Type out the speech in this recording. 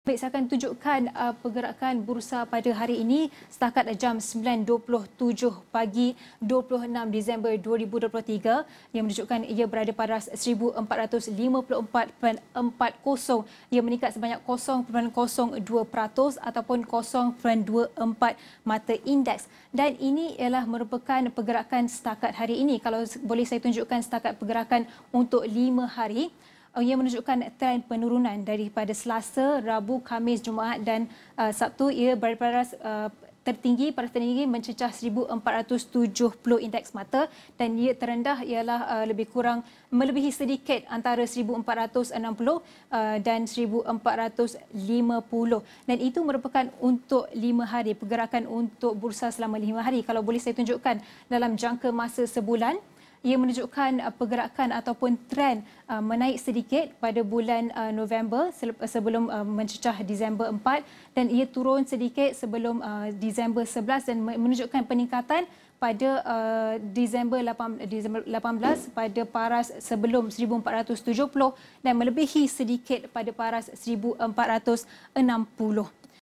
Baik, saya akan tunjukkan pergerakan bursa pada hari ini setakat jam 9.27 pagi 26 Disember 2023 yang menunjukkan ia berada pada 1454.40. Ia meningkat sebanyak 0.02% ataupun 0.24 mata indeks. Dan ini ialah merupakan pergerakan setakat hari ini. Kalau boleh saya tunjukkan setakat pergerakan untuk 5 hari. Ia menunjukkan trend penurunan daripada Selasa, Rabu, Khamis, Jumaat dan Sabtu. Ia berada pada tertinggi mencecah 1470 indeks mata dan ia terendah ialah lebih kurang melebihi sedikit antara 1460 dan 1450 dan itu merupakan untuk 5 hari pergerakan untuk bursa selama 5 hari. Kalau boleh saya tunjukkan dalam jangka masa sebulan, ia menunjukkan pergerakan ataupun trend menaik sedikit pada bulan November sebelum mencecah Disember 4 dan ia turun sedikit sebelum Disember 11 dan menunjukkan peningkatan pada Disember 18 pada paras sebelum 1470 dan melebihi sedikit pada paras 1460.